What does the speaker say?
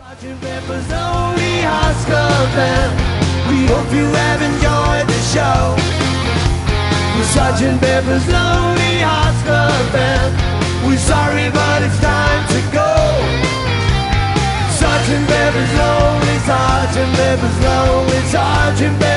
Sergeant Pepper's Lonely Hearts Club Band. We hope you have enjoyed the show. We're Sergeant Pepper's Lonely Hearts Club Band. We're sorry, but it's time to go. Sergeant Pepper's Lonely, Sergeant Pepper's Lonely, Sergeant Pepper's